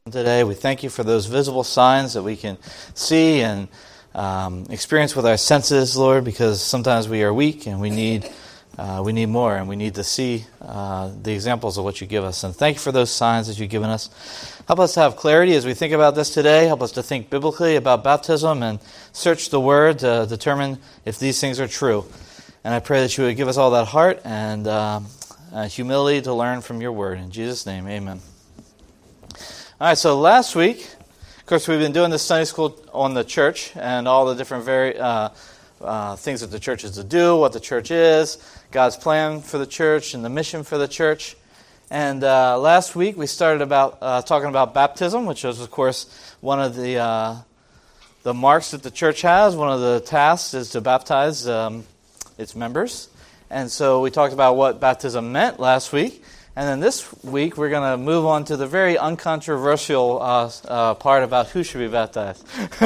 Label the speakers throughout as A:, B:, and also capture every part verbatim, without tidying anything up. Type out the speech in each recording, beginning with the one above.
A: Today, we thank you for those visible signs that we can see and um, experience with our senses, Lord, because sometimes we are weak and we need uh, we need more, and we need to see uh, the examples of what you give us. And thank you for those signs that you've given us. Help us to have clarity as we think about this today. Help us to think biblically about baptism and search the Word to determine if these things are true. And I pray that you would give us all that heart and uh, uh, humility to learn from your Word. In Jesus' name, amen. All right, so last week, of course, we've been doing this Sunday school on the church and all the different very uh, uh, things that the church is to do, what the church is, God's plan for the church, and the mission for the church. And uh, last week, we started about uh, talking about baptism, which is, of course, one of the uh, the marks that the church has. One of the tasks is to baptize um, its members. And so we talked about what baptism meant last week. And then this week, we're going to move on to the very uncontroversial uh, uh, part about who should be baptized.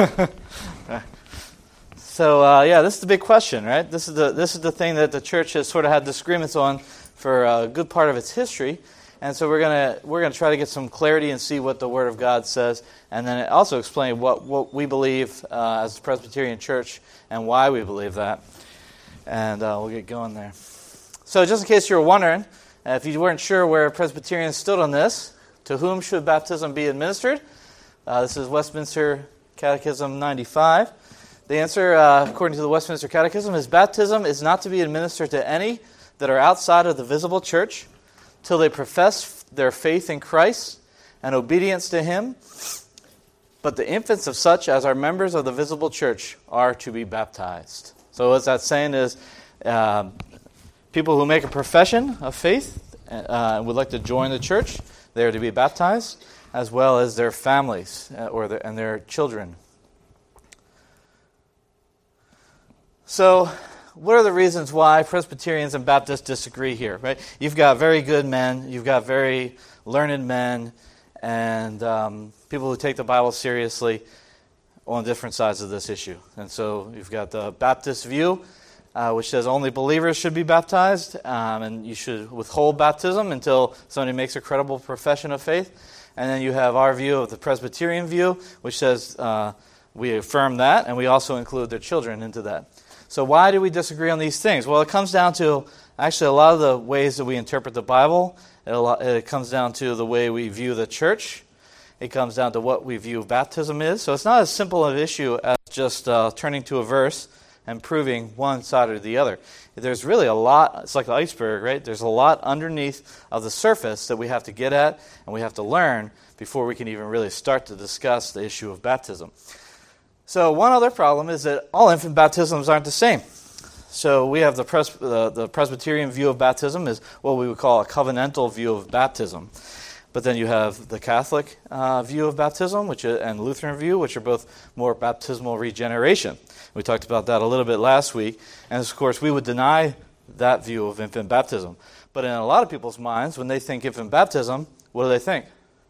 A: so, uh, yeah, this is the big question, right? This is the this is the thing that the church has sort of had disagreements on for a good part of its history. And so we're going to we're going to try to get some clarity and see what the Word of God says, and then also explain what, what we believe uh, as the Presbyterian Church and why we believe that. And uh, we'll get going there. So just in case you were wondering, Uh, if you weren't sure where Presbyterians stood on this, to whom should baptism be administered? Uh, this is Westminster Catechism ninety-five. The answer, uh, according to the Westminster Catechism, is baptism is not to be administered to any that are outside of the visible church till they profess their faith in Christ and obedience to Him. But the infants of such as are members of the visible church are to be baptized. So what that's saying is, uh, people who make a profession of faith uh, and would like to join the church, they are to be baptized, as well as their families uh, or their, and their children. So, what are the reasons why Presbyterians and Baptists disagree here? Right? You've got very good men, you've got very learned men, and um, people who take the Bible seriously on different sides of this issue. And so, you've got the Baptist view, Uh, which says only believers should be baptized, um, and you should withhold baptism until somebody makes a credible profession of faith. And then you have our view of the Presbyterian view, which says uh, we affirm that, and we also include their children into that. So why do we disagree on these things? Well, it comes down to actually a lot of the ways that we interpret the Bible. It, it comes down to the way we view the church. It comes down to what we view baptism is. So it's not as simple an issue as just uh, turning to a verse and proving one side or the other. There's really a lot, it's like the iceberg, right? There's a lot underneath of the surface that we have to get at and we have to learn before we can even really start to discuss the issue of baptism. So one other problem is that all infant baptisms aren't the same. So we have the, Pres- the, the Presbyterian view of baptism is what we would call a covenantal view of baptism. But then you have the Catholic uh, view of baptism, which is, and Lutheran view, which are both more baptismal regeneration. We talked about that a little bit last week. And, of course, we would deny that view of infant baptism. But in a lot of people's minds, when they think infant baptism, what do they think?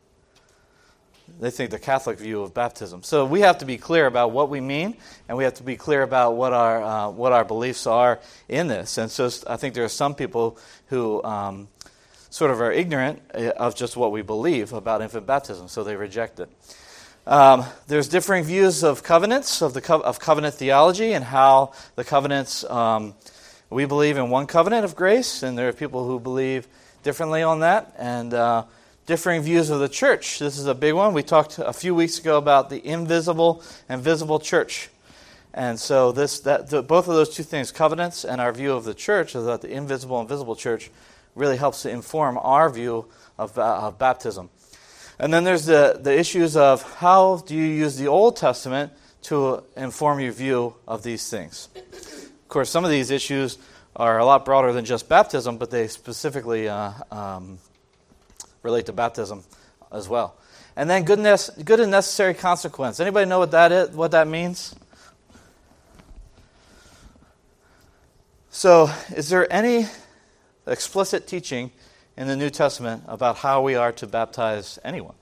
A: They think the Catholic view of baptism. So we have to be clear about what we mean, and we have to be clear about what our uh, what our beliefs are in this. And so I think there are some people who um, sort of are ignorant of just what we believe about infant baptism, so they reject it. Um, there's differing views of covenants, of the co- of covenant theology, and how the covenants, um, we believe in one covenant of grace, and there are people who believe differently on that, and uh, differing views of the church. This is a big one. We talked a few weeks ago about the invisible and visible church. And so this that the, both of those two things, covenants and our view of the church, is that the invisible and visible church really helps to inform our view of, uh, of baptism. And then there's the, the issues of how do you use the Old Testament to inform your view of these things. Of course, some of these issues are a lot broader than just baptism, but they specifically uh, um, relate to baptism as well. And then goodness, good and necessary consequence. Anybody know what that is? What that means? So, is there any explicit teaching in the New Testament about how we are to baptize anyone?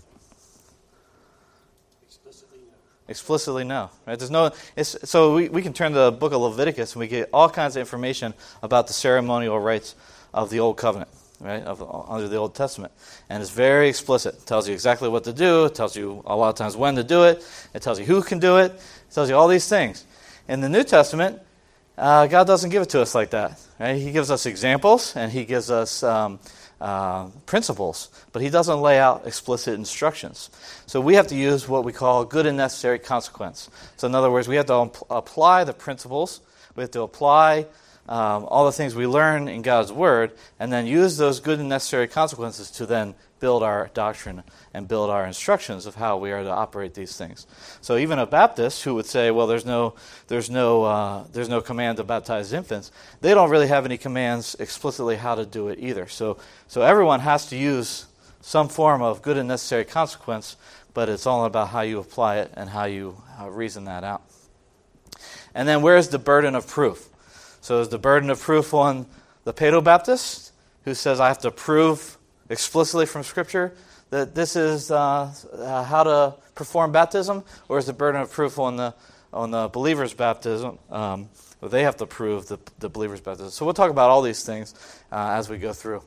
A: Explicitly no. Explicitly no. Right? There's no. It's, so we, we can turn to the book of Leviticus and we get all kinds of information about the ceremonial rites of the Old Covenant. right, of, under the Old Testament. And it's very explicit. It tells you exactly what to do. It tells you a lot of times when to do it. It tells you who can do it. It tells you all these things. In the New Testament, uh, God doesn't give it to us like that. Right? He gives us examples, and he gives us um, uh, principles, but he doesn't lay out explicit instructions. So we have to use what we call good and necessary consequence. So in other words, we have to um, apply the principles. We have to apply Um, all the things we learn in God's Word, and then use those good and necessary consequences to then build our doctrine and build our instructions of how we are to operate these things. So even a Baptist who would say, well, there's no there's no uh, there's no command to baptize infants, they don't really have any commands explicitly how to do it either. So so everyone has to use some form of good and necessary consequence, but it's all about how you apply it and how you uh, reason that out. And then where's the burden of proof? So is the burden of proof on the Paedo-Baptist, who says I have to prove explicitly from Scripture that this is uh, uh, how to perform baptism, or is the burden of proof on the on the believer's baptism? Um, where they have to prove the, the believer's baptism. So we'll talk about all these things uh, as we go through.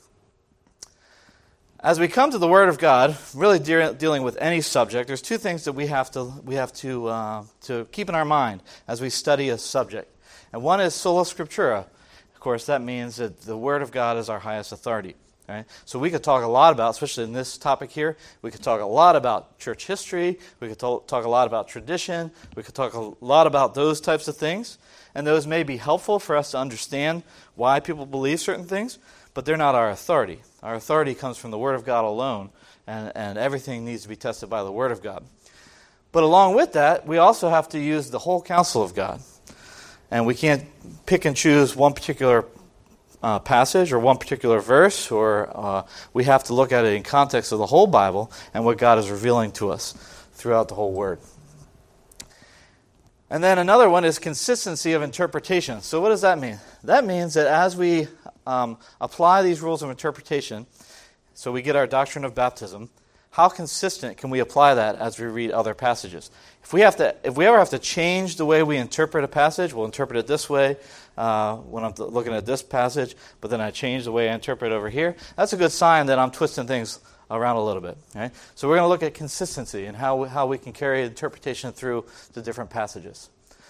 A: As we come to the Word of God, really de- dealing with any subject, there's two things that we have to we have to uh, to keep in our mind as we study a subject. And one is sola scriptura. Of course, that means that the Word of God is our highest authority. Right? So we could talk a lot about, especially in this topic here, we could talk a lot about church history, we could talk, talk a lot about tradition, we could talk a lot about those types of things, and those may be helpful for us to understand why people believe certain things, but they're not our authority. Our authority comes from the Word of God alone, and, and everything needs to be tested by the Word of God. But along with that, we also have to use the whole counsel of God. And we can't pick and choose one particular uh, passage or one particular verse, or uh, we have to look at it in context of the whole Bible and what God is revealing to us throughout the whole Word. And then another one is consistency of interpretation. So what does that mean? That means that as we um, apply these rules of interpretation, so we get our doctrine of baptism, how consistent can we apply that as we read other passages? If we have to, if we ever have to change the way we interpret a passage, we'll interpret it this way uh, when I'm looking at this passage, but then I change the way I interpret over here. That's a good sign that I'm twisting things around a little bit. Right? So we're going to look at consistency and how we, how we can carry interpretation through the different passages.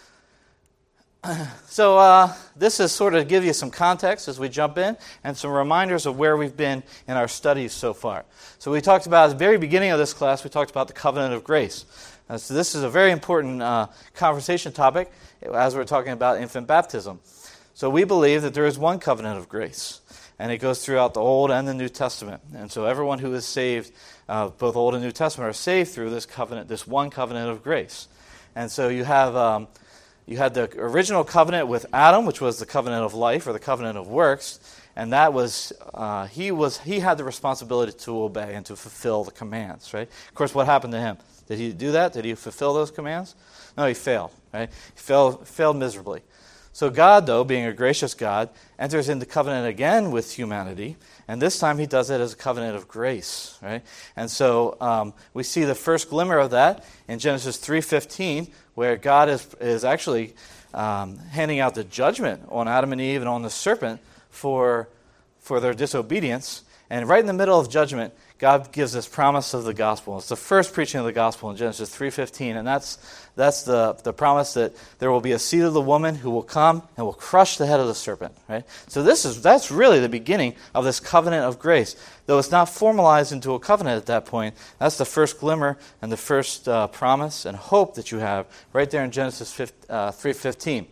A: So uh, this is sort of give you some context as we jump in and some reminders of where we've been in our studies so far. So we talked about, at the very beginning of this class, we talked about the covenant of grace. Uh, so this is a very important uh, conversation topic as we're talking about infant baptism. So we believe that there is one covenant of grace, and it goes throughout the Old and the New Testament. And so everyone who is saved, uh, both Old and New Testament, are saved through this covenant, this one covenant of grace. And so you have... Um, You had the original covenant with Adam, which was the covenant of life or the covenant of works, and that was uh, he was he had the responsibility to obey and to fulfill the commands. Right? Of course, what happened to him? Did he do that? Did he fulfill those commands? No, he failed. Right? He failed failed miserably. So God, though, being a gracious God, enters into covenant again with humanity, and this time he does it as a covenant of grace. Right? And so um, we see the first glimmer of that in Genesis three fifteen. Where God is is actually um, handing out the judgment on Adam and Eve and on the serpent for for their disobedience. And right in the middle of judgment, God gives this promise of the gospel. It's the first preaching of the gospel in Genesis three fifteen, and that's that's the, the promise that there will be a seed of the woman who will come and will crush the head of the serpent. Right? So this is that's really the beginning of this covenant of grace. Though it's not formalized into a covenant at that point, that's the first glimmer and the first uh, promise and hope that you have right there in Genesis three fifteen.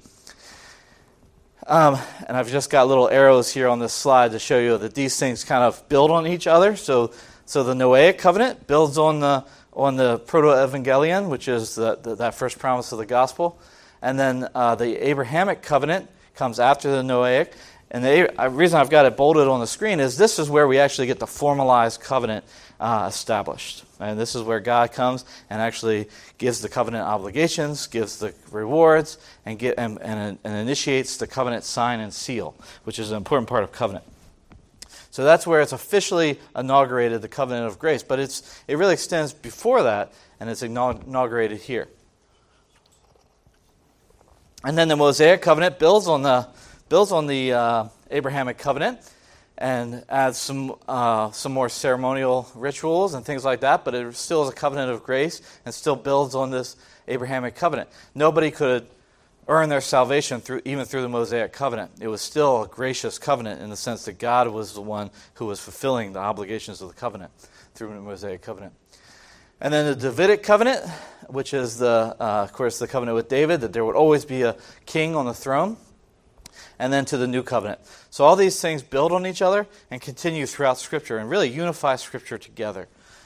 A: Um, and I've just got little arrows here on this slide to show you that these things kind of build on each other. So, so the Noahic covenant builds on the on the proto-evangelion, which is the, the, that first promise of the gospel, and then uh, the Abrahamic covenant comes after the Noahic. And the uh, reason I've got it bolded on the screen is this is where we actually get the formalized covenant uh, established. And this is where God comes and actually gives the covenant obligations, gives the rewards, and get and, and, and initiates the covenant sign and seal, which is an important part of covenant. So that's where it's officially inaugurated, the covenant of grace. But it's it really extends before that, and it's inaugurated here. And then the Mosaic covenant builds on the builds on the uh, Abrahamic covenant, and adds some uh, some more ceremonial rituals and things like that, but it still is a covenant of grace and still builds on this Abrahamic covenant. Nobody could earn their salvation through even through the Mosaic covenant. It was still a gracious covenant in the sense that God was the one who was fulfilling the obligations of the covenant through the Mosaic covenant. And then the Davidic covenant, which is the uh, of course the covenant with David, that there would always be a king on the throne. And then to the new covenant. So all these things build on each other and continue throughout Scripture and really unify Scripture together.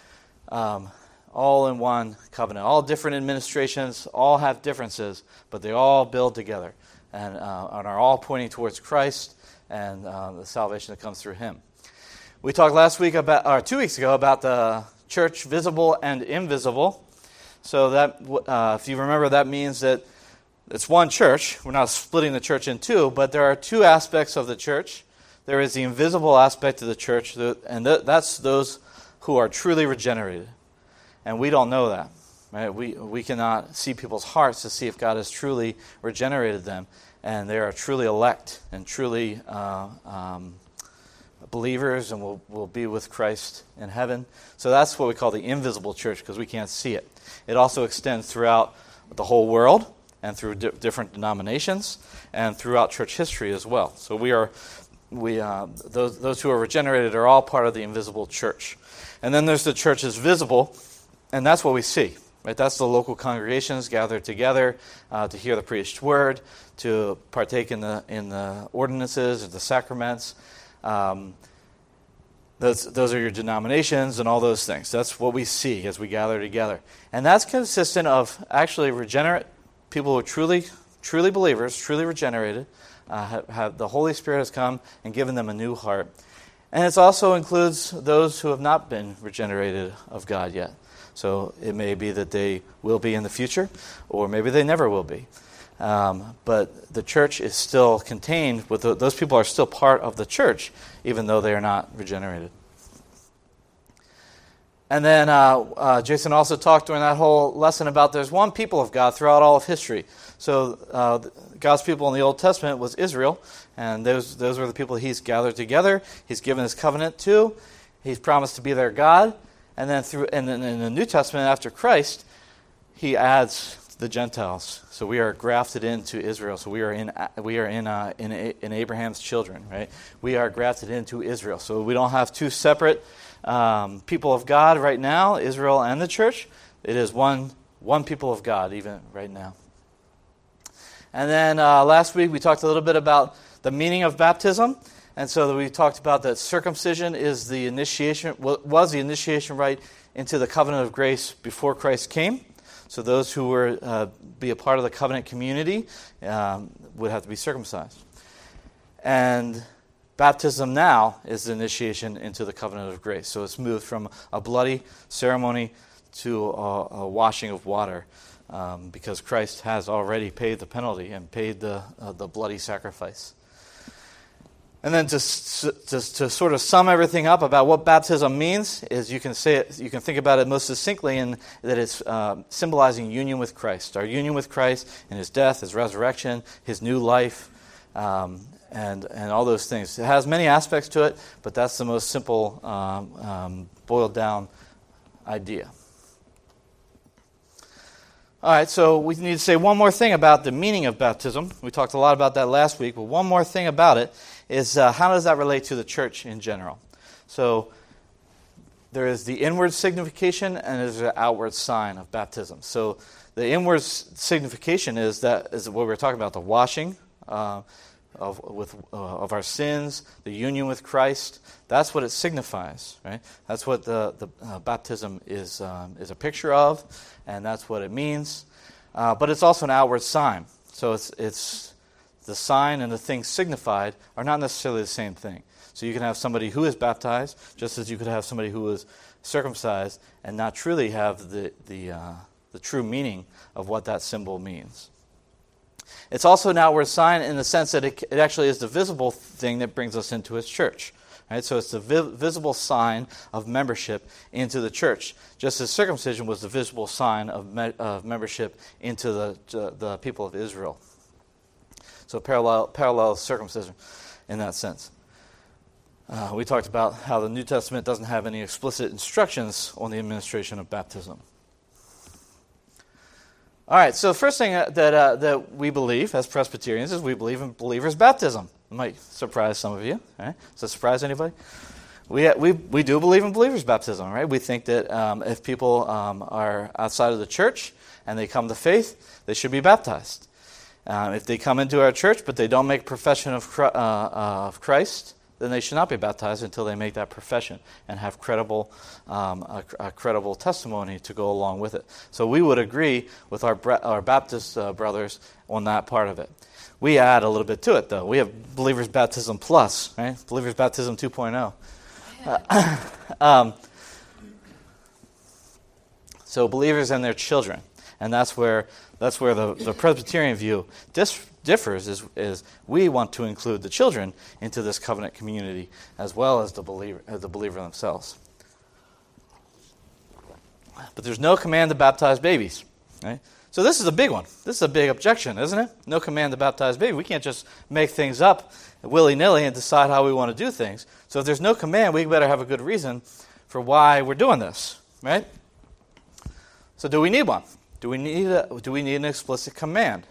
A: Um, all in one covenant. All different administrations, all have differences, but they all build together and, uh, and are all pointing towards Christ and uh, the salvation that comes through Him. We talked last week about, or two weeks ago, about the church visible and invisible. So that, uh, if you remember, that means that it's one church. We're not splitting the church in two, but there are two aspects of the church. There is the invisible aspect of the church, and that's those who are truly regenerated. And we don't know that. Right? We we cannot see people's hearts to see if God has truly regenerated them, and they are truly elect and truly uh, um, believers and will, will be with Christ in heaven. So that's what we call the invisible church, because we can't see it. It also extends throughout the whole world, and through di- different denominations, and throughout church history as well. So we are, we uh, those those who are regenerated are all part of the invisible church. And then there's the church is visible, and that's what we see. Right? That's the local congregations gathered together uh, to hear the preached word, to partake in the in the ordinances and the sacraments. Um, those those are your denominations and all those things. That's what we see as we gather together, and that's consistent of actually regenerate. People who are truly, truly believers, truly regenerated, uh, have, have the Holy Spirit has come and given them a new heart. And it also includes those who have not been regenerated of God yet. So it may be that they will be in the future, or maybe they never will be. Um, but the church is still contained with the, those people are still part of the church, even though they are not regenerated. And then uh, uh, Jason also talked during that whole lesson about there's one people of God throughout all of history. So uh, God's people in the Old Testament was Israel, and those those were the people He's gathered together. He's given His covenant to. He's promised to be their God. And then through and then in the New Testament after Christ, He adds the Gentiles. So we are grafted into Israel. So we are in we are in uh, in, in Abraham's children, right? We are grafted into Israel. So we don't have two separate Um, people of God right now, Israel and the church. It is one one people of God even right now. And then uh, last week we talked a little bit about the meaning of baptism, and so we talked about that circumcision is the initiation was the initiation rite into the covenant of grace before Christ came. So those who were uh, be a part of the covenant community um, would have to be circumcised. And baptism now is the initiation into the covenant of grace. So it's moved from a bloody ceremony to a, a washing of water um, because Christ has already paid the penalty and paid the uh, the bloody sacrifice. And then to, to to sort of sum everything up about what baptism means is you can say it, you can think about it most succinctly in that it's uh, symbolizing union with Christ, our union with Christ in His death, His resurrection, His new life. Um, And, and all those things. It has many aspects to it, but that's the most simple, um, um, boiled down idea. All right, so we need to say one more thing about the meaning of baptism. We talked a lot about that last week, but one more thing about it is uh, how does that relate to the church in general? So there is the inward signification and there's the outward sign of baptism. So the inward signification is that is what we're talking about, the washing uh, of with uh, of our sins, the union with Christ. That's what it signifies, right? That's what the the uh, baptism is um, is a picture of, and that's what it means. Uh, but it's also an outward sign. So it's it's the sign and the thing signified are not necessarily the same thing. So you can have somebody who is baptized, just as you could have somebody who is circumcised, and not truly have the the uh, the true meaning of what that symbol means. It's also an outward sign in the sense that it, it actually is the visible thing that brings us into His church. Right? So it's the vi- visible sign of membership into the church, just as circumcision was the visible sign of, me- of membership into the, the the people of Israel. So parallel parallel circumcision in that sense. Uh, we talked about how the New Testament doesn't have any explicit instructions on the administration of baptism. All right, so the first thing that uh, that we believe as Presbyterians is we believe in believers' baptism. It might surprise some of you. Right? Does that surprise anybody? We we we do believe in believers' baptism, right? We think that um, if people um, are outside of the church and they come to faith, they should be baptized. Um, if they come into our church but they don't make profession of uh, uh, of Christ, then they should not be baptized until they make that profession and have credible um, a, a credible testimony to go along with it. So we would agree with our our Baptist uh, brothers on that part of it. We add a little bit to it, though. We have believers' baptism plus, right? Believers' baptism two point oh. Uh, um, so believers and their children, and that's where that's where the, the Presbyterian view dis- differs. Is is we want to include the children into this covenant community as well as the believer as the believer themselves. But there's no command to baptize babies, right? So this is a big one. This is a big objection, isn't it? No command to baptize babies. We can't just make things up willy-nilly and decide how we want to do things. So if there's no command, we better have a good reason for why we're doing this, right? So do we need one? Do we need a, do we need an explicit command?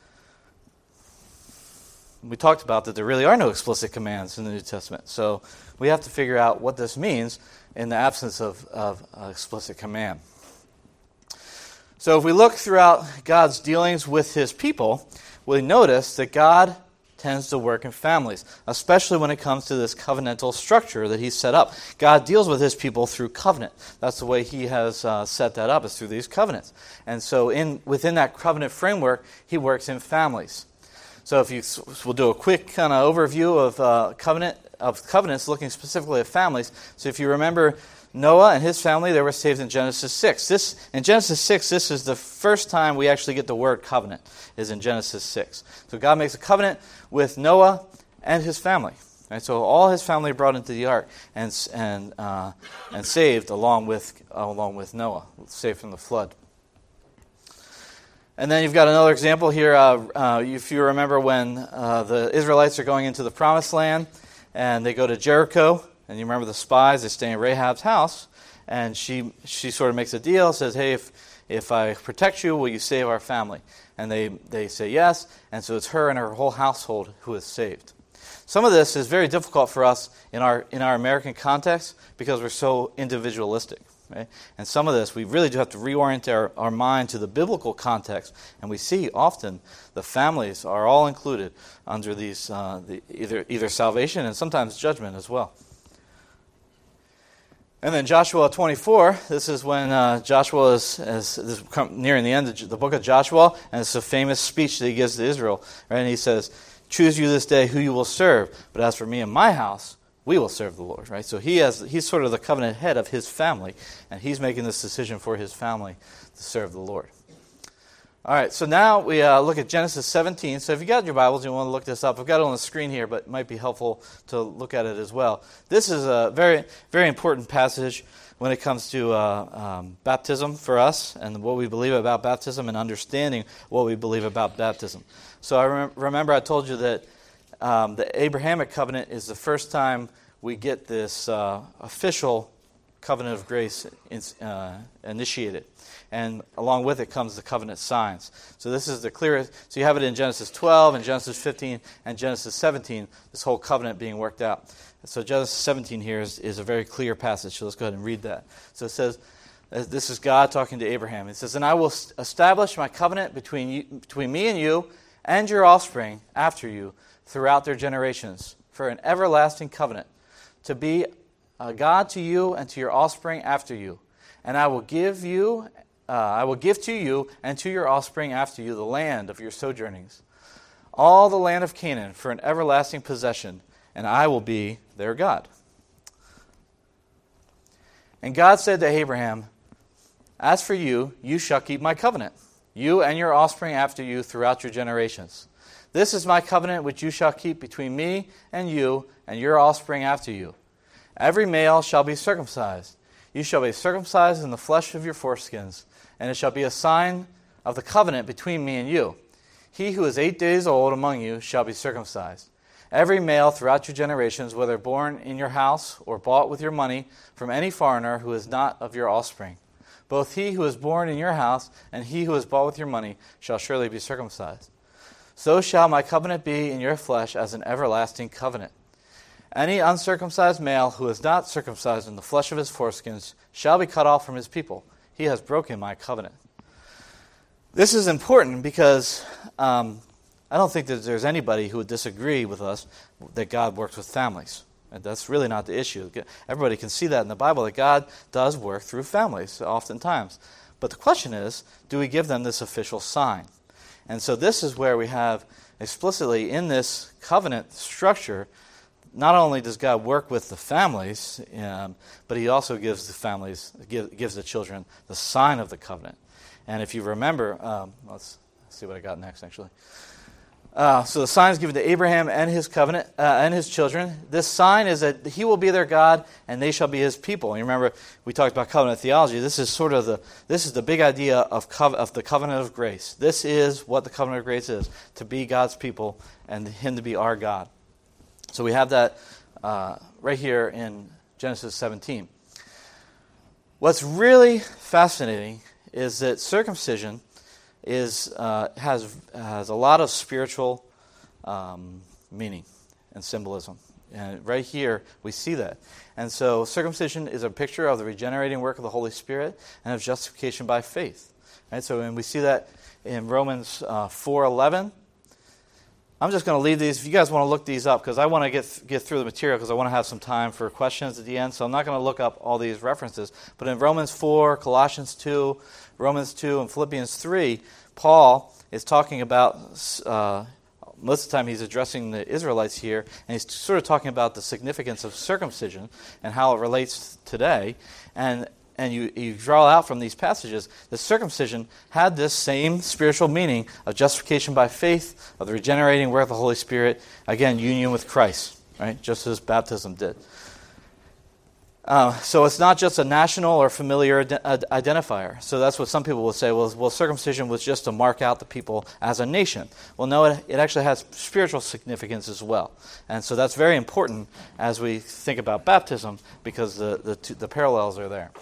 A: We talked about that there really are no explicit commands in the New Testament. So we have to figure out what this means in the absence of, of an explicit command. So if we look throughout God's dealings with his people, we notice that God tends to work in families, especially when it comes to this covenantal structure that he's set up. God deals with his people through covenant. That's the way he has uh, set that up, is through these covenants. And so in within that covenant framework, he works in families. So if you, we'll do a quick kind of overview of uh, covenant of covenants, looking specifically at families. So if you remember Noah and his family, they were saved in Genesis six. This in Genesis six, this is the first time we actually get the word covenant, is in Genesis six. So God makes a covenant with Noah and his family. Right? So all his family are brought into the ark and and uh, and saved along with uh, along with Noah, saved from the flood. And then you've got another example here. Uh, uh, if you remember when uh, the Israelites are going into the Promised Land and they go to Jericho. And you remember the spies, they stay in Rahab's house, and she she sort of makes a deal, says, hey, if if I protect you, will you save our family? And they, they say yes, and so it's her and her whole household who is saved. Some of this is very difficult for us in our in our American context because we're so individualistic. Right? And some of this, we really do have to reorient our, our mind to the biblical context, and we see often the families are all included under these uh, the, either either salvation and sometimes judgment as well. And then Joshua twenty-four, this is when uh, Joshua is, is, is nearing the end of the book of Joshua, and it's a famous speech that he gives to Israel. Right? And he says, choose you this day who you will serve, but as for me and my house, we will serve the Lord. Right? So he has he's sort of the covenant head of his family, and he's making this decision for his family to serve the Lord. All right, so now we uh, look at Genesis seventeen. So if you got your Bibles and you want to look this up, I've got it on the screen here, but it might be helpful to look at it as well. This is a very, very important passage when it comes to uh, um, baptism for us and what we believe about baptism and understanding what we believe about baptism. So I rem- remember I told you that um, the Abrahamic covenant is the first time we get this uh, official covenant of grace in, uh, initiated. And along with it comes the covenant signs. So this is the clearest. So you have it in Genesis twelve and Genesis fifteen and Genesis seventeen, this whole covenant being worked out. So Genesis seventeen here is, is a very clear passage. So let's go ahead and read that. So it says, this is God talking to Abraham. It says, and I will establish my covenant between you, between me and you and your offspring after you throughout their generations for an everlasting covenant to be a God to you and to your offspring after you. And I will give you Uh, I will give to you and to your offspring after you the land of your sojournings, all the land of Canaan for an everlasting possession, and I will be their God. And God said to Abraham, as for you, you shall keep my covenant, you and your offspring after you throughout your generations. This is my covenant which you shall keep between me and you and your offspring after you. Every male shall be circumcised. You shall be circumcised in the flesh of your foreskins, and it shall be a sign of the covenant between me and you. He who is eight days old among you shall be circumcised. every male throughout your generations, whether born in your house or bought with your money from any foreigner who is not of your offspring. Both he who is born in your house and he who is bought with your money shall surely be circumcised. So shall my covenant be in your flesh as an everlasting covenant. Any uncircumcised male who is not circumcised in the flesh of his foreskins shall be cut off from his people. He has broken my covenant. This is important because um, I don't think that there's anybody who would disagree with us that God works with families. And that's really not the issue. Everybody can see that in the Bible, that God does work through families oftentimes. But the question is, do we give them this official sign? And so this is where we have explicitly in this covenant structure, not only does God work with the families, um, but he also gives the families, give, gives the children the sign of the covenant. And if you remember, um, let's see what I got next actually. Uh, so the sign is given to Abraham and his covenant uh, and his children. This sign is that he will be their God and they shall be his people. And you remember we talked about covenant theology. This is sort of the this is the big idea of cov- of the covenant of grace. This is what the covenant of grace is: to be God's people and him to be our God. So we have that uh, right here in Genesis seventeen. What's really fascinating is that circumcision is uh, has has a lot of spiritual um, meaning and symbolism. And right here, we see that. And so circumcision is a picture of the regenerating work of the Holy Spirit and of justification by faith. Right? So when we see that in Romans uh, four eleven, I'm just going to leave these. If you guys want to look these up, because I want to get get through the material, because I want to have some time for questions at the end. So I'm not going to look up all these references. But in Romans four, Colossians two, Romans two, and Philippians three, Paul is talking about, uh, most of the time he's addressing the Israelites here, and he's sort of talking about the significance of circumcision and how it relates today. And and you, you draw out from these passages that circumcision had this same spiritual meaning of justification by faith, of the regenerating work of the Holy Spirit, again, union with Christ, right? Just as baptism did. Uh, so it's not just a national or familiar ad- identifier. So that's what some people will say, well, well, circumcision was just to mark out the people as a nation. Well, no, it, it actually has spiritual significance as well. And so that's very important as we think about baptism, because the, the, two, the parallels are there.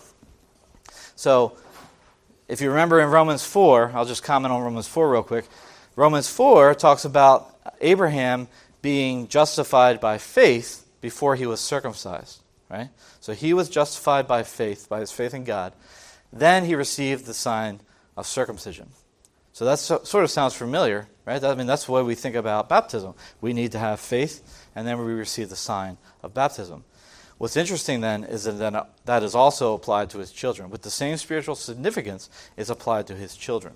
A: So if you remember in Romans four, I'll just comment on Romans four real quick. Romans four talks about Abraham being justified by faith before he was circumcised. Right? So he was justified by faith, by his faith in God. Then he received the sign of circumcision. So that so, sort of sounds familiar, right? I mean, that's the way we think about baptism. We need to have faith, and then we receive the sign of baptism. What's interesting then is that then that is also applied to his children. With the same spiritual significance is applied to his children.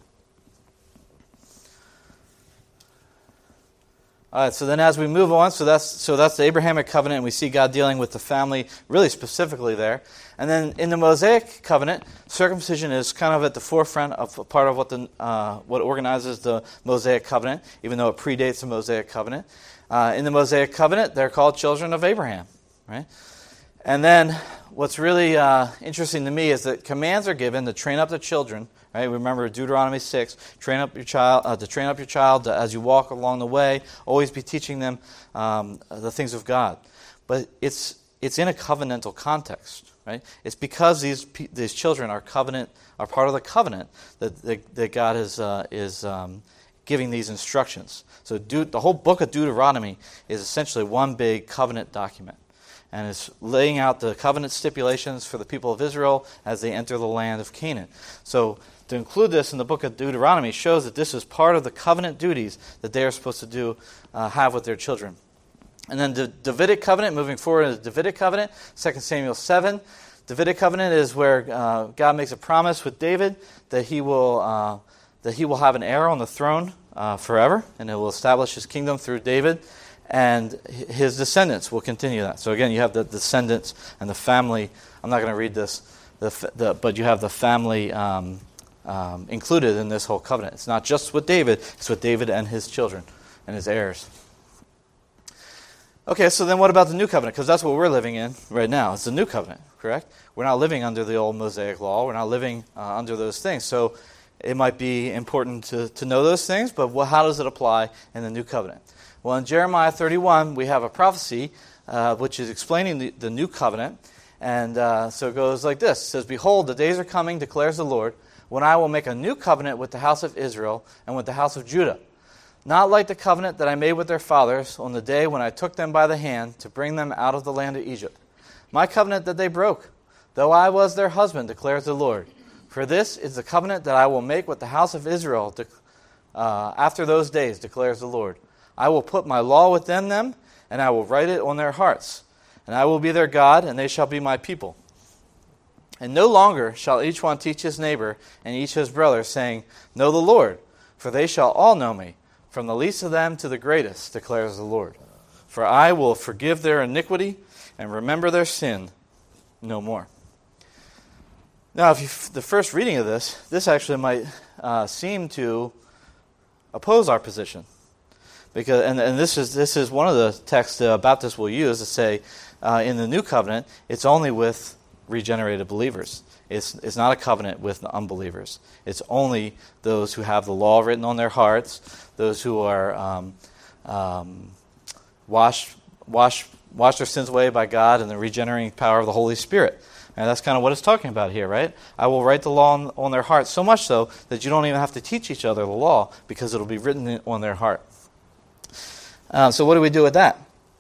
A: All right, so then as we move on, so that's so that's the Abrahamic covenant, and we see God dealing with the family really specifically there. And then in the Mosaic covenant, circumcision is kind of at the forefront of a part of what the uh, what organizes the Mosaic covenant, even though it predates the Mosaic covenant. Uh, in the Mosaic covenant, they're called children of Abraham, right? And then what's really uh, interesting to me is that commands are given to train up the children. Right? Remember Deuteronomy six, train up your child uh, to train up your child as you walk along the way. Always be teaching them um, the things of God. But it's it's in a covenantal context, right? It's because these these children are covenant are part of the covenant that that, that God is uh, is um, giving these instructions. So De- the whole book of Deuteronomy is essentially one big covenant document. And it's laying out the covenant stipulations for the people of Israel as they enter the land of Canaan. So to include this in the book of Deuteronomy shows that this is part of the covenant duties that they are supposed to do, uh, have with their children. And then the Davidic covenant, moving forward to the Davidic covenant, Second Samuel seven. Davidic covenant is where uh, God makes a promise with David that he will uh, that he will have an heir on the throne uh, forever, and it will establish his kingdom through David. And his descendants will continue that. So again, you have the descendants and the family. I'm not going to read this, the, the, but you have the family um, um, included in this whole covenant. It's not just with David, it's with David and his children and his heirs. Okay, so then what about the new covenant? Because that's what we're living in right now. It's the new covenant, correct? We're not living under the old Mosaic law. We're not living uh, under those things. So it might be important to, to know those things, but what, how does it apply in the new covenant? Well, in Jeremiah thirty-one, we have a prophecy uh, which is explaining the, the new covenant. And uh, so it goes like this. It says, "Behold, the days are coming, declares the Lord, when I will make a new covenant with the house of Israel and with the house of Judah. Not like the covenant that I made with their fathers on the day when I took them by the hand to bring them out of the land of Egypt. My covenant that they broke, though I was their husband, declares the Lord. For this is the covenant that I will make with the house of Israel de- uh, after those days, declares the Lord. I will put my law within them, and I will write it on their hearts. And I will be their God, and they shall be my people. And no longer shall each one teach his neighbor and each his brother, saying, Know the Lord, for they shall all know me, from the least of them to the greatest, declares the Lord. For I will forgive their iniquity and remember their sin no more." Now, if you, the first reading of this, this actually might uh, seem to oppose our position. Because, and, and this is this is one of the texts uh, Baptists will use to say, uh, in the new covenant, it's only with regenerated believers. It's it's not a covenant with the unbelievers. It's only those who have the law written on their hearts, those who are um, um, washed, washed, washed their sins away by God and the regenerating power of the Holy Spirit. And that's kind of what it's talking about here, right? I will write the law on, on their hearts, so much so that you don't even have to teach each other the law because it'll be written on their heart. Uh, so what do we do with that?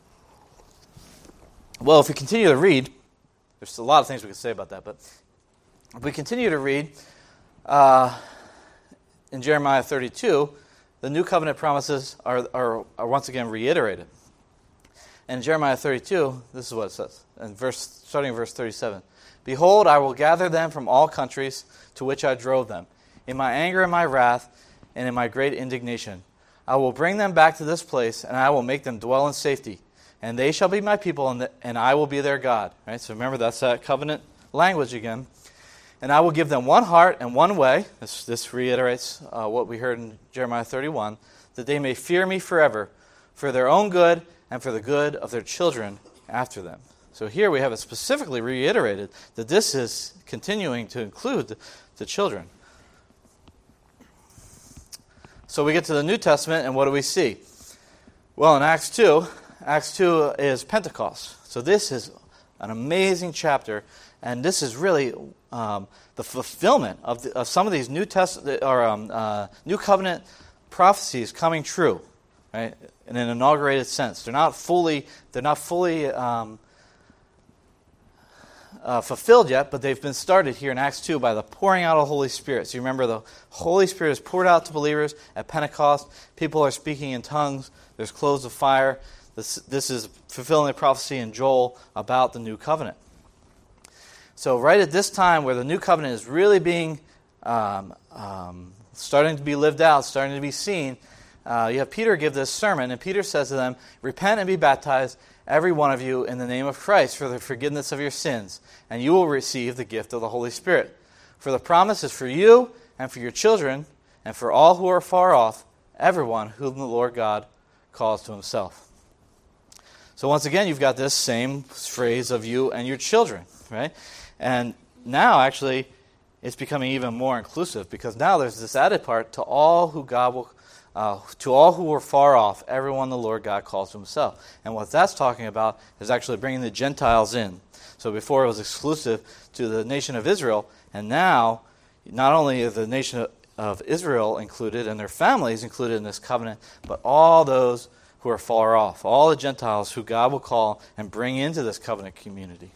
A: Well, if we continue to read, there's a lot of things we could say about that, but if we continue to read uh, in Jeremiah thirty-two, the new covenant promises are, are, are once again reiterated. And in Jeremiah thirty-two, this is what it says, in verse, starting in verse thirty-seven. "Behold, I will gather them from all countries to which I drove them, in my anger and my wrath, and in my great indignation. I will bring them back to this place, and I will make them dwell in safety. And they shall be my people, and, the, and I will be their God." Right? So remember, that's that covenant language again. "And I will give them one heart and one way." This, this reiterates uh, what we heard in Jeremiah thirty-one. "That they may fear me forever, for their own good and for the good of their children after them." So here we have it specifically reiterated that this is continuing to include the, the children. So we get to the New Testament, and what do we see? Well, in Acts two, Acts two is Pentecost. So this is an amazing chapter, and this is really um, the fulfillment of, the, of some of these New Testament or um, uh, New Covenant prophecies coming true, right? In an inaugurated sense. They're not fully. They're not fully. Um, Uh, fulfilled yet, but they've been started here in Acts two by the pouring out of the Holy Spirit. So you remember the Holy Spirit is poured out to believers at Pentecost. People are speaking in tongues. There's clothes of fire. This, this is fulfilling the prophecy in Joel about the new covenant. So right at this time where the new covenant is really being um, um, starting to be lived out, starting to be seen, uh, you have Peter give this sermon, and Peter says to them, "Repent and be baptized, every one of you, in the name of Christ for the forgiveness of your sins, and you will receive the gift of the Holy Spirit. For the promise is for you and for your children and for all who are far off, everyone whom the Lord God calls to himself." So once again, you've got this same phrase of you and your children, right? And now, actually, it's becoming even more inclusive because now there's this added part to all who God will Uh, to all who were far off, everyone the Lord God calls to himself. And what that's talking about is actually bringing the Gentiles in. So before it was exclusive to the nation of Israel, and now not only is the nation of Israel included and their families included in this covenant, but all those who are far off, all the Gentiles who God will call and bring into this covenant community.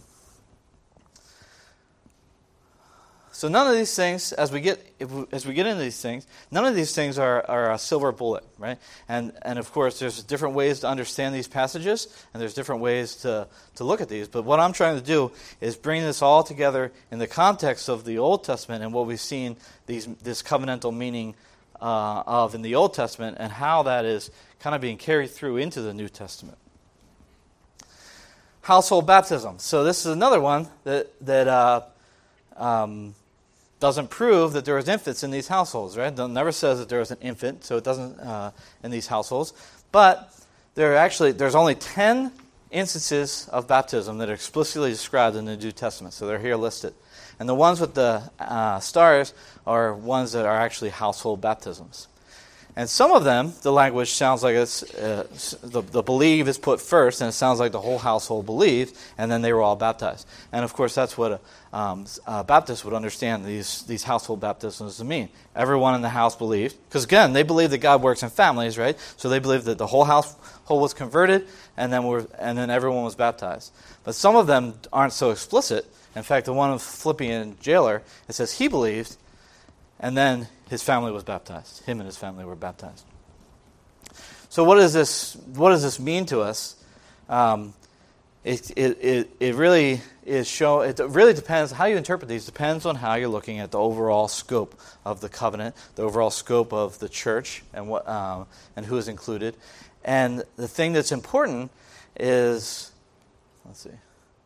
A: So none of these things, as we get as we get into these things, none of these things are, are a silver bullet, right? And and of course, there's different ways to understand these passages, and there's different ways to, to look at these. But what I'm trying to do is bring this all together in the context of the Old Testament and what we've seen these this covenantal meaning uh, of in the Old Testament, and how that is kind of being carried through into the New Testament. Household baptism. So this is another one that that. Uh, um, doesn't prove that there was infants in these households, right? It never says that there was an infant, so it doesn't uh, in these households. But there are actually there's only ten instances of baptism that are explicitly described in the New Testament, so they're here listed. And the ones with the uh, stars are ones that are actually household baptisms. And some of them, the language sounds like it's, uh, the, the believe is put first, and it sounds like the whole household believed, and then they were all baptized. And of course, that's what a, um, a Baptist would understand these, these household baptisms to mean. Everyone in the house believed, because again, they believe that God works in families, right? So they believed that the whole household was converted, and then were, and then everyone was baptized. But some of them aren't so explicit. In fact, the one of Philippian jailer, it says he believed, and then his family was baptized. Him and his family were baptized. So what does this what does this mean to us? Um, it, it it it really is show. It really depends how you interpret these. Depends on how you're looking at the overall scope of the covenant, the overall scope of the church, and what um, and who is included. And the thing that's important is, let's see.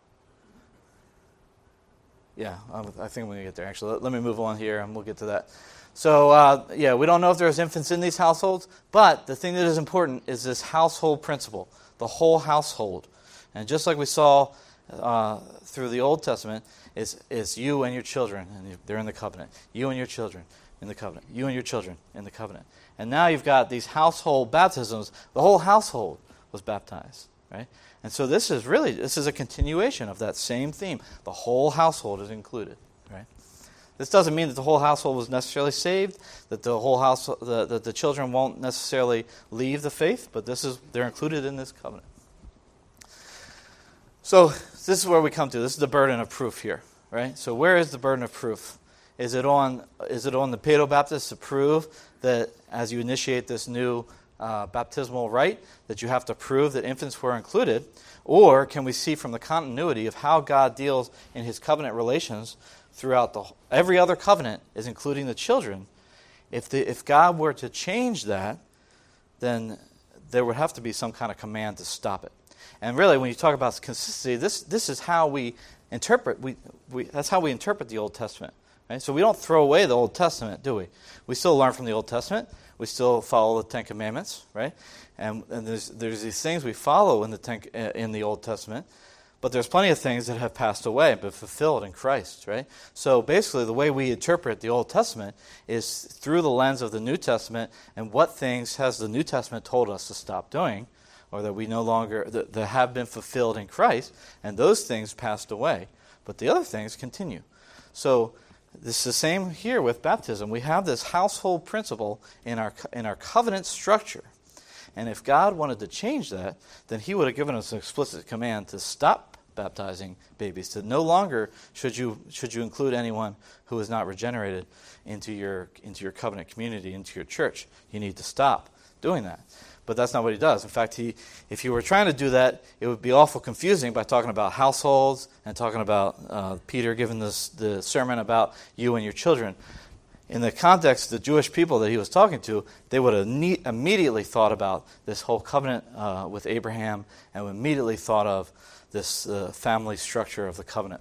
A: Yeah, I think I'm going to get there. Actually, let, let me move on here, and we'll get to that. So, uh, yeah, we don't know if there's infants in these households, but the thing that is important is this household principle, the whole household. And just like we saw uh, through the Old Testament, it's, it's you and your children, and they're in the covenant. You and your children in the covenant. You and your children in the covenant. And now you've got these household baptisms. The whole household was baptized, right? And so this is really, this is a continuation of that same theme. The whole household is included, right? This doesn't mean that the whole household was necessarily saved, that the whole house, the, that the children won't necessarily leave the faith, but this is, they're included in this covenant. So this is where we come to. This is the burden of proof here, right? So where is the burden of proof? Is it on, is it on the Paedo-Baptists to prove that as you initiate this new Uh, baptismal rite, that you have to prove that infants were included? Or can we see from the continuity of how God deals in his covenant relations throughout the every other covenant is including the children? If the if God were to change that, then there would have to be some kind of command to stop it. And really, when you talk about consistency, this this is how we interpret we, we that's how we interpret the Old Testament. Right? So we don't throw away the Old Testament, do we? We still learn from the Old Testament. We still follow the Ten Commandments, right? And, and there's there's these things we follow in the ten, in the Old Testament, but there's plenty of things that have passed away and been fulfilled in Christ, right? So basically, the way we interpret the Old Testament is through the lens of the New Testament, and what things has the New Testament told us to stop doing, or that we no longer that, that have been fulfilled in Christ, and those things passed away, but the other things continue. So this is the same here with baptism. We have this household principle in our in our covenant structure. And if God wanted to change that, then he would have given us an explicit command to stop baptizing babies, to no longer should you should you include anyone who is not regenerated into your into your covenant community, into your church. You need to stop doing that. But that's not what he does. In fact, he, if you were trying to do that, it would be awful confusing by talking about households and talking about uh, Peter giving this, the sermon about you and your children. In the context of the Jewish people that he was talking to, they would have ne- immediately thought about this whole covenant uh, with Abraham, and would immediately thought of this uh, family structure of the covenant.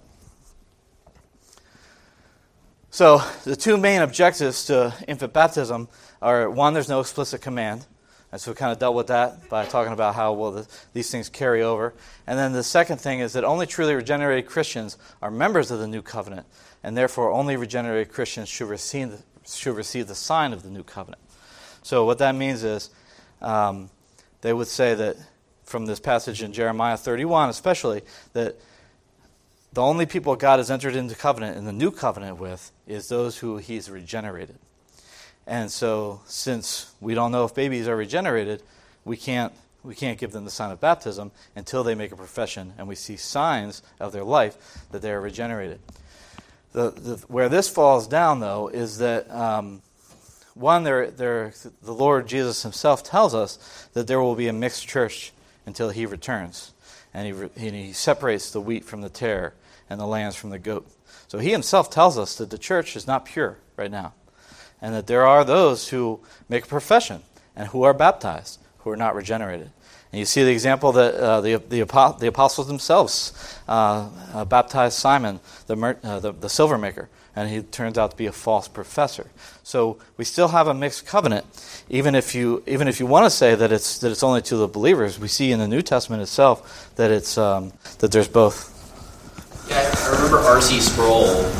A: So the two main objectives to infant baptism are, one, there's no explicit command. And so we kind of dealt with that by talking about how, well, the, these things carry over. And then the second thing is that only truly regenerated Christians are members of the new covenant, and therefore only regenerated Christians should receive the, should receive the sign of the new covenant. So what that means is um, they would say that from this passage in Jeremiah thirty-one especially, that the only people God has entered into covenant, in the new covenant with, is those who he's regenerated. And so, since we don't know if babies are regenerated, we can't we can't give them the sign of baptism until they make a profession and we see signs of their life that they are regenerated. The, the where this falls down, though, is that um, one, there there the Lord Jesus himself tells us that there will be a mixed church until he returns, and he and he separates the wheat from the tare and the lambs from the goat. So he himself tells us that the church is not pure right now, and that there are those who make a profession and who are baptized, who are not regenerated. And you see the example that uh, the, the the apostles themselves uh, uh, baptized Simon, the, mer- uh, the the silver maker, and he turns out to be a false professor. So we still have a mixed covenant, even if you even if you want to say that it's that it's only to the believers. We see in the New Testament itself that it's um, that there's both.
B: Yeah, I remember R C Sproul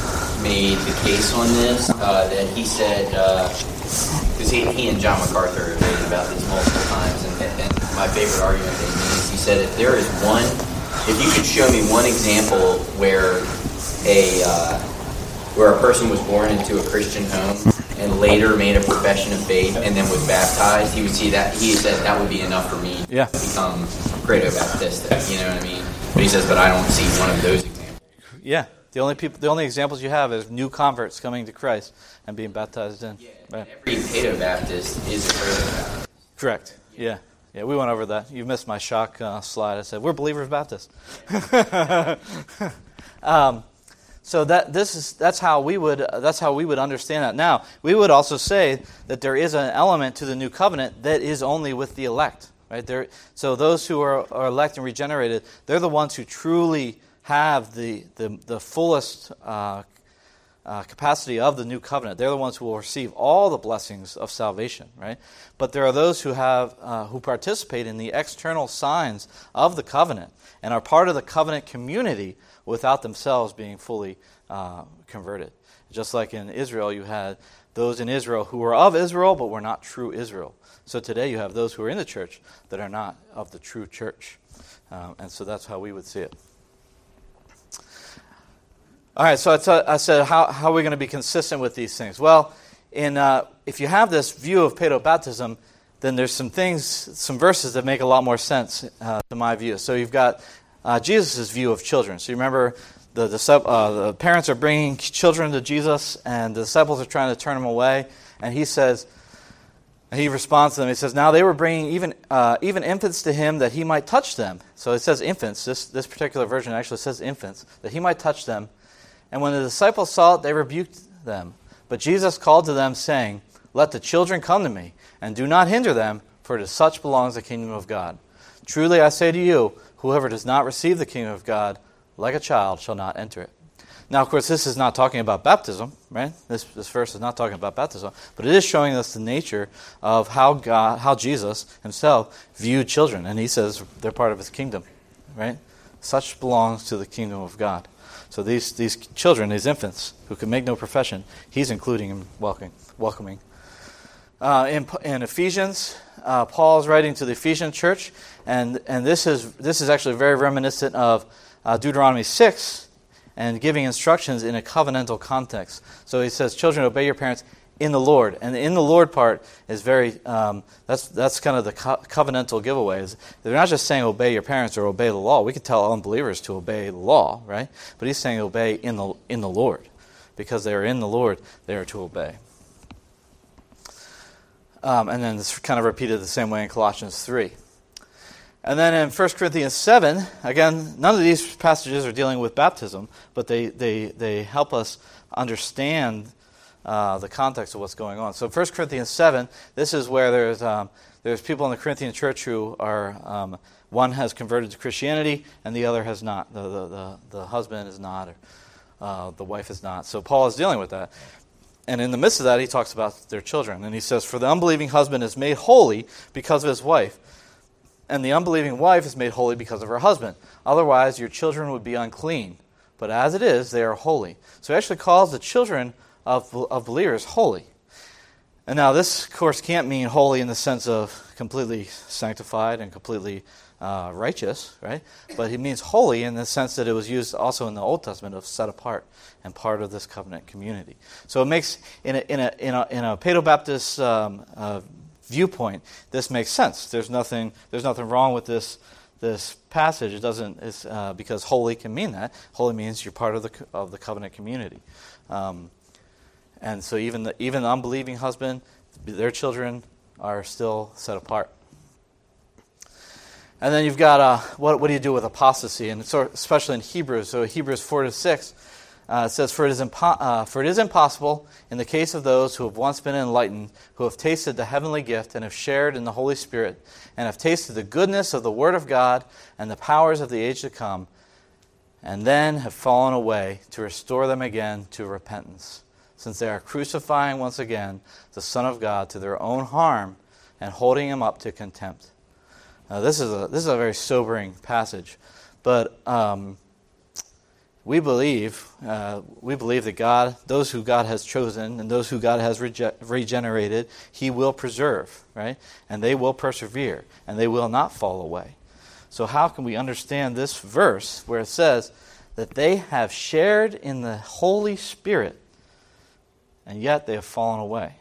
B: made the case on this, uh, that he said, because uh, he, he and John MacArthur have written about this multiple times, and, and my favorite argument that he made is he said, if there is one, if you could show me one example where a uh, where a person was born into a Christian home and later made a profession of faith and then was baptized, he would see that, he said that would be enough for me
A: yeah.
B: to become Credo Baptistic, you know what I mean? But he says, but I don't see one of those examples.
A: Yeah, the only people, the only examples you have is new converts coming to Christ and being baptized in.
B: Yeah,
A: right.
B: Every Credo Baptist is a Credo Baptist.
A: Correct, yeah. Yeah, we went over that. You missed my shock uh, slide. I said, we're Believers Baptists. um, so that this is that's how we would uh, that's how we would understand that. Now, we would also say that there is an element to the new covenant that is only with the elect. Right? There, so those who are, are elect and regenerated, they're the ones who truly have the the, the fullest uh, uh, capacity of the new covenant. They're the ones who will receive all the blessings of salvation. Right? But there are those who have uh, who participate in the external signs of the covenant and are part of the covenant community without themselves being fully uh, converted. Just like in Israel, you had those in Israel who were of Israel but were not true Israel. So today you have those who are in the church that are not of the true church. Um, and so that's how we would see it. All right, so I, t- I said, how, how are we going to be consistent with these things? Well, in uh, if you have this view of paedobaptism, then there's some things, some verses that make a lot more sense uh, to my view. So you've got uh, Jesus' view of children. So you remember the, the, uh, the parents are bringing children to Jesus, and the disciples are trying to turn them away, and he says, and he responds to them, he says, now they were bringing even uh, even infants to him that he might touch them. So it says infants, this, this particular version actually says infants, that he might touch them. And when the disciples saw it, they rebuked them. But Jesus called to them, saying, let the children come to me, and do not hinder them, for to such belongs the kingdom of God. Truly I say to you, whoever does not receive the kingdom of God, like a child, shall not enter it. Now, of course, this is not talking about baptism, right? This this verse is not talking about baptism, but it is showing us the nature of how God, how Jesus himself viewed children, and he says they're part of his kingdom, right? Such belongs to the kingdom of God. So these these children, these infants who can make no profession, he's including and welcoming. welcoming. Uh, in, in Ephesians, uh, Paul is writing to the Ephesian church, and and this is this is actually very reminiscent of uh, Deuteronomy six. And giving instructions in a covenantal context. So he says, children, obey your parents in the Lord. And the in the Lord part is very, um, that's that's kind of the co- covenantal giveaways. They're not just saying obey your parents or obey the law. We could tell unbelievers to obey the law, right? But he's saying obey in the in the Lord. Because they are in the Lord, they are to obey. Um, and then it's kind of repeated the same way in Colossians three. And then in First Corinthians seven, again, none of these passages are dealing with baptism, but they they, they help us understand uh, the context of what's going on. So First Corinthians seven, this is where there's um, there's people in the Corinthian church who are, um, one has converted to Christianity and the other has not. The the, the, the husband is not, or uh, the wife is not. So Paul is dealing with that. And in the midst of that, he talks about their children. And he says, for the unbelieving husband is made holy because of his wife, and the unbelieving wife is made holy because of her husband. Otherwise, your children would be unclean. But as it is, they are holy. So he actually calls the children of, of believers holy. And now this, of course, can't mean holy in the sense of completely sanctified and completely uh, righteous, right? But it means holy in the sense that it was used also in the Old Testament of set apart and part of this covenant community. So it makes, in a, in a, in a, in a Paedobaptist um, uh, viewpoint, this makes sense. There's nothing. There's nothing wrong with this. This passage. It doesn't. It's uh, because holy can mean that. Holy means you're part of the of the covenant community, um, and so even the even the unbelieving husband, their children are still set apart. And then you've got uh, what what do you do with apostasy, and so especially in Hebrews. So Hebrews four to six. Uh, it says, for it, is impo- uh, for it is impossible, in the case of those who have once been enlightened, who have tasted the heavenly gift and have shared in the Holy Spirit, and have tasted the goodness of the Word of God and the powers of the age to come, and then have fallen away, to restore them again to repentance, since they are crucifying once again the Son of God to their own harm and holding him up to contempt. Now, this is a, this is a very sobering passage, but... Um, we believe uh, we believe that God, those who God has chosen and those who God has rege- regenerated, He will preserve, right? And they will persevere, and they will not fall away. So how can we understand this verse where it says that they have shared in the Holy Spirit, and yet they have fallen away?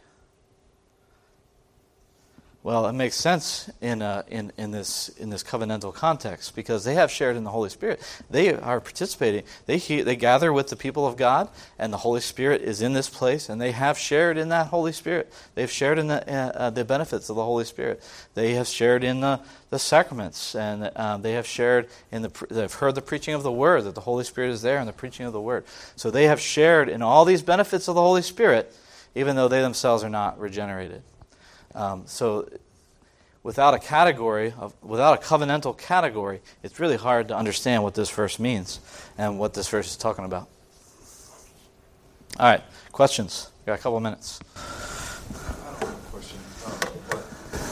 A: Well, it makes sense in uh, in in this in this covenantal context, because they have shared in the Holy Spirit. They are participating. They he, they gather with the people of God, and the Holy Spirit is in this place, and they have shared in that Holy Spirit. They've shared in the uh, the benefits of the Holy Spirit. They have shared in the, the sacraments, and uh, they have shared in the. They've heard the preaching of the Word, that the Holy Spirit is there, and the preaching of the Word. So they have shared in all these benefits of the Holy Spirit, even though they themselves are not regenerated. Um, so, without a category, of, without a covenantal category, it's really hard to understand what this verse means and what this verse is talking about. All right, questions? We got a couple of minutes.
C: I don't have a question, um, but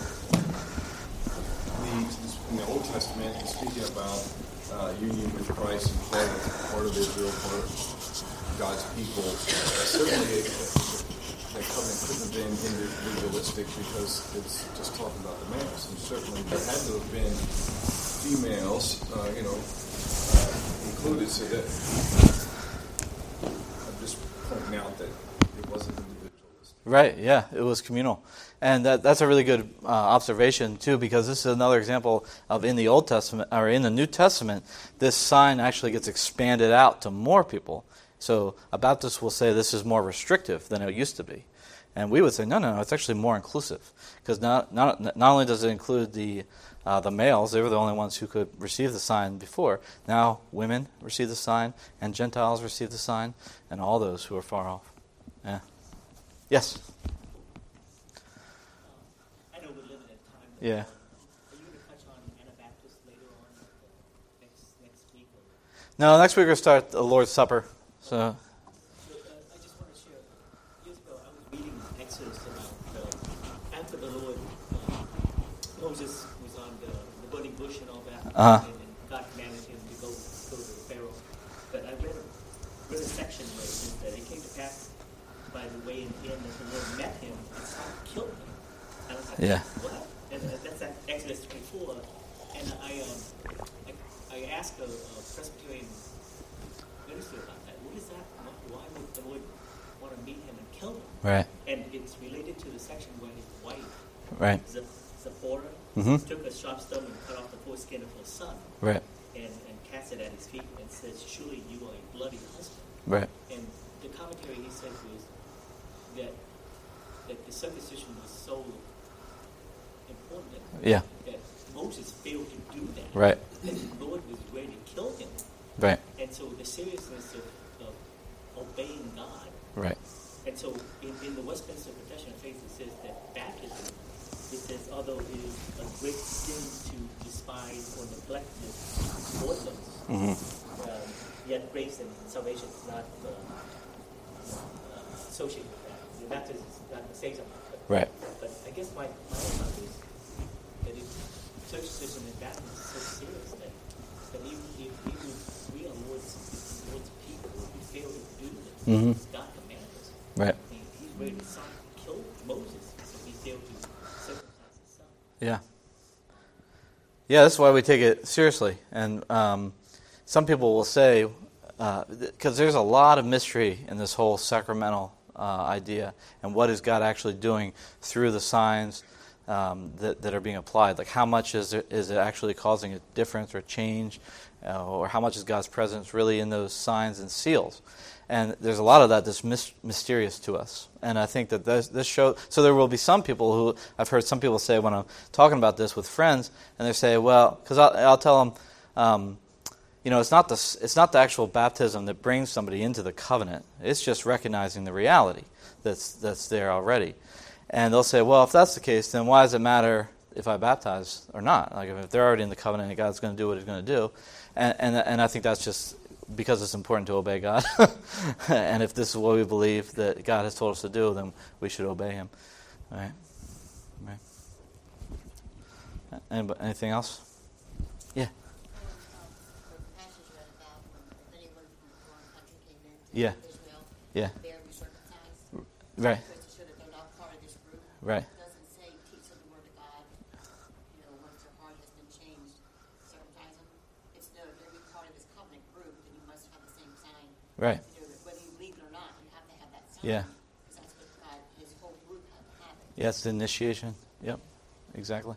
C: the, in the Old Testament, it's speaking about uh, union with Christ and part of, part of Israel, part of God's people. Uh, certainly, it, that covenant couldn't have been individualistic because it's just talking about the males. And certainly there had to have been females, uh, you know, uh, included. So that I'm just pointing out that it wasn't individualistic.
A: Right, yeah, it was communal. And that, that's a really good uh, observation, too, because this is another example of in the Old Testament, or in the New Testament, this sign actually gets expanded out to more people. So a Baptist will say this is more restrictive than it used to be. And we would say, no, no, no, it's actually more inclusive. Because not, not, not only does it include the uh, the males, they were the only ones who could receive the sign before. Now women receive the sign, and Gentiles receive the sign, and all those who are far off. Yeah. Yes?
D: I know we live in a time.
A: Yeah.
D: Are you going to touch on Anabaptists later on next, next week? Or?
A: No, next week we'll start the Lord's Supper. So,
D: So uh, I just want to share. Years ago, I was reading Exodus about uh, after the Lord, uh, Moses was on the, the burning bush and all that,
A: Uh-huh.
D: and, and God commanded him to go go to the Pharaoh. But I read a, read a section where it says that it came to pass by the way in, in that the Lord met him and sought to kill him. And I was like,
A: Yeah.
D: what? And uh, that's at Exodus twenty-four. And I um, I, I asked a, a Presbyterian minister about that. What is that? Why would the Lord want to meet him and kill him?
A: right,
D: And it's related to the section where his wife,
A: right,
D: Zip- Zipporah,
A: Mhm.
D: took a sharp stone and cut off the foreskin of her son
A: right,
D: and, and cast it at his feet and says, surely you are a bloody husband.
A: right,
D: And the commentary he says was that that the circumcision was so important that,
A: yeah,
D: that Moses failed to do that.
A: right,
D: And the Lord was ready to kill him.
A: right,
D: And so the seriousness of, of obeying God.
A: right,
D: And so in, in the Westminster Confession of Faith, it says that baptism, it says, although it is a great sin to despise or neglect the ordinance,
A: mm-hmm.
D: um, yet grace and salvation is not uh, uh, associated with that. The baptism is not the same something. But,
A: Right.
D: but I guess my, my own thought is that if circumcision and baptism is so serious that, that even if we, would, we are Lord's, Lord's people, if we fail to do this,
A: Mhm.
D: God commanded us.
A: right,
D: I mean, he's ready to son, kill Moses if he failed to circumcise his son.
A: yeah. Yeah, that's why we take it seriously. And um, some people will say, because there's a lot of mystery in this whole sacramental uh, idea, and what is God actually doing through the signs um, that, that are being applied. Like how much is it, is it actually causing a difference or change, uh, or how much is God's presence really in those signs and seals? And there's a lot of that that's mis- mysterious to us. And I think that this, this show. So there will be some people who, I've heard some people say when I'm talking about this with friends, and they say, well, because I'll, I'll tell them, um, you know, it's not the it's not the actual baptism that brings somebody into the covenant. It's just recognizing the reality that's that's there already. And they'll say, well, if that's the case, then why does it matter if I baptize or not? Like if they're already in the covenant and God's going to do what He's going to do, and and and I think that's just because it's important to obey God. And if this is what we believe that God has told us to do, then we should obey Him. All right. All right. Anybody, anything else? Yeah.
E: passage read about when if anyone from
A: Yeah.
E: Israel.
A: Yeah.
E: They're circumcised.
A: Right.
E: Because to show that they're not part of this group.
A: Right.
E: It doesn't say teach them the word of God. You know, once their heart has been changed, circumcise them. It's no, if you're part of this covenant group, then you must have the same sign.
A: Right.
E: You know, whether you believe it or not, you have to have that sign.
A: Yeah.
E: Because that's what God, his whole group had to have it.
A: Yeah, it's the initiation. Yep. Exactly.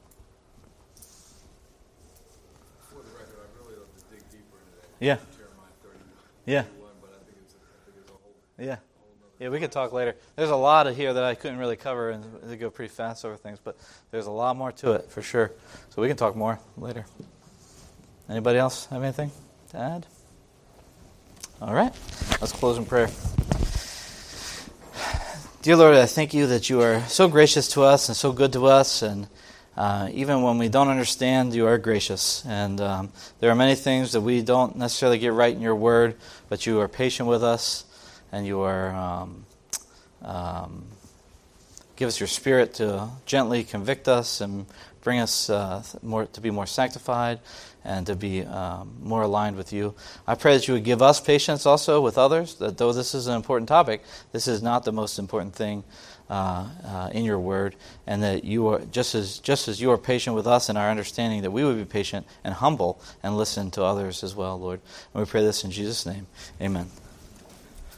C: For the record, I'd really love to dig deeper into that.
A: Yeah.
C: Jeremiah thirty,
A: Yeah.
C: thirty-one, but I think it's a, I think it's a whole,
A: Yeah.
C: whole nother.
A: Yeah, we could talk later. There's a lot of here that I couldn't really cover, and they go pretty fast over things, but there's a lot more to it for sure. So we can talk more later. Anybody else have anything to add? All right. Let's close in prayer. Dear Lord, I thank you that you are so gracious to us and so good to us, and uh, even when we don't understand, you are gracious. And um, there are many things that we don't necessarily get right in your word, but you are patient with us, and you are um, um, give us your Spirit to gently convict us and bring us uh, more to be more sanctified and to be um, more aligned with you. I pray that you would give us patience also with others, that though this is an important topic, this is not the most important thing uh, uh, in your word, and that you are just as just as you are patient with us in our understanding, that we would be patient and humble and listen to others as well, Lord. And we pray this in Jesus' name. Amen.